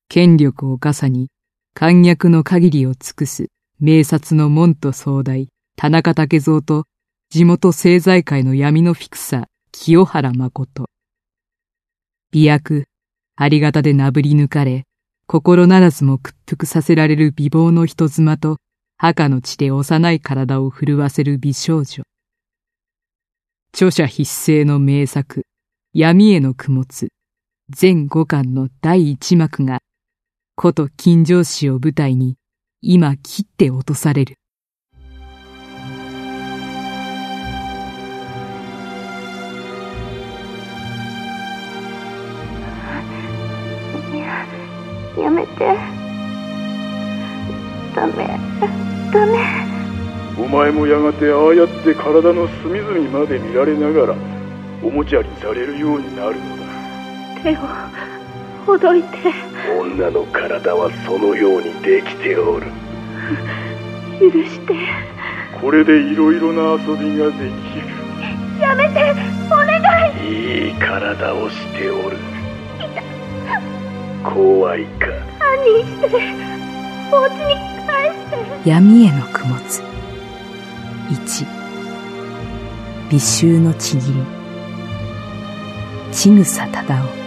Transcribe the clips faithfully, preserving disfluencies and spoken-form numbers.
権力を笠に、簡略の限りを尽くす、名察の門徒総大、田中武蔵と、地元政財界の闇のフィクサー、清原誠。美薬、ありがたでなぶり抜かれ、心ならずも屈服させられる美貌の人妻と、墓の地で幼い体を震わせる美少女。著者必成の名作、闇への供物、全五巻の第一幕が、古都金城市を舞台に、今切って落とされる。 やめて。ダメ、ダメ。 お前もやがてああやって体の隅々まで見られながらおもちゃにされるようになるのだ。 手をほどいて。 女の体はそのようにできておる。 許して。 これでいろいろな遊びができる。 やめて、お願い。 いい体をしておる。怖いか。 堪忍して、お家に帰して。 闇への供物。一、美醜のちぎり。ちぐさただお。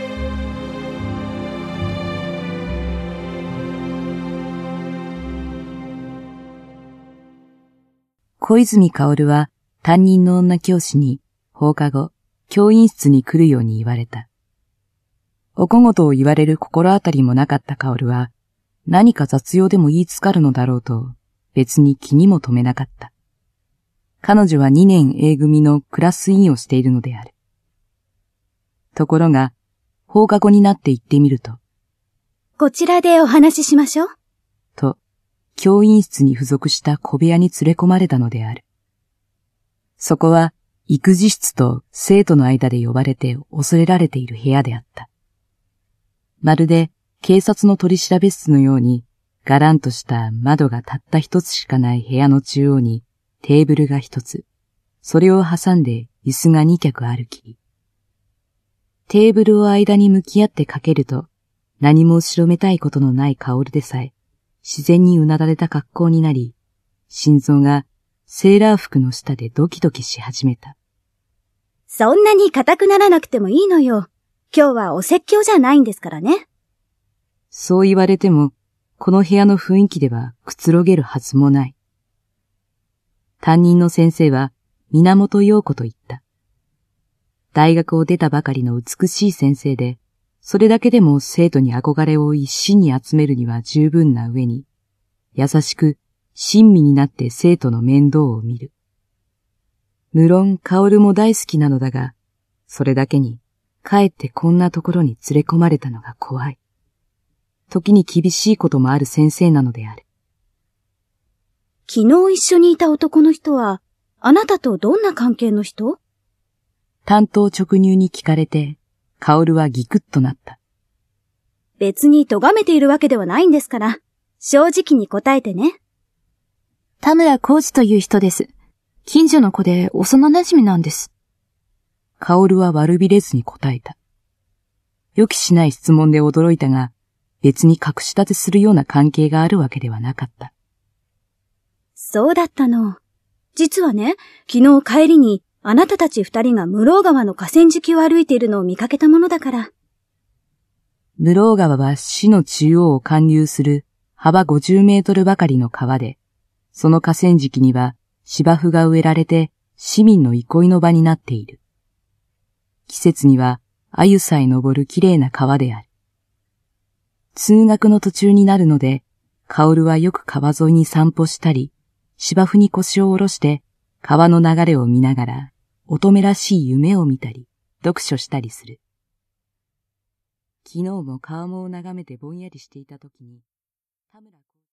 小泉薫は担任の女教師に放課後、教員室に来るように言われた。お小言を言われる心当たりもなかった薫は、何か雑用でも言いつかるのだろうと、別に気にも留めなかった。彼女はにねん A 組のクラス委員をしているのである。ところが、放課後になって行ってみると、 こちらでお話ししましょう。 と、教員室に付属した小部屋に連れ込まれたのである。そこは、育児室と生徒の間で呼ばれて恐れられている部屋であった。まるで警察の取調室のように、がらんとした窓がたった一つしかない部屋の中央にテーブルが一つ、それを挟んで椅子が二脚あるきり。テーブルを間に向き合ってかけると、何も後ろめたいことのない薫でさえ、自然にうなだれた格好になり、心臓がセーラー服の下でドキドキし始めた。 そんなに硬くならなくてもいいのよ。今日はお説教じゃないんですからね。 そう言われても、この部屋の雰囲気ではくつろげるはずもない。担任の先生は源陽子と言った。大学を出たばかりの美しい先生で、それだけでも生徒に憧れを一身に集めるには十分な上に、優しく親身になって生徒の面倒を見る。無論薫も大好きなのだが、それだけにかえってこんなところに連れ込まれたのが怖い。時に厳しいこともある先生なのである。 昨日一緒にいた男の人は、あなたとどんな関係の人？ 単刀直入に聞かれて、薫はギクッとなった。 別に咎めているわけではないんですから、正直に答えてね。 田村浩二という人です。近所の子で幼馴染なんです。 薫は悪びれずに答えた。予期しない質問で驚いたが、別に隠し立てするような関係があるわけではなかった。 そうだったの。実はね、昨日帰りにあなたたち二人が室生川の河川敷を歩いているのを見かけたものだから。 室生川は市の中央を貫流する幅ごじゅうメートルばかりの川で、その河川敷には芝生が植えられて市民の憩いの場になっている。季節には鮎さえ登るきれいな川である。通学の途中になるので、薫はよく川沿いに散歩したり、芝生に腰を下ろして川の流れを見ながら乙女らしい夢を見たり、読書したりする。昨日も川面を眺めてぼんやりしていたときに、田村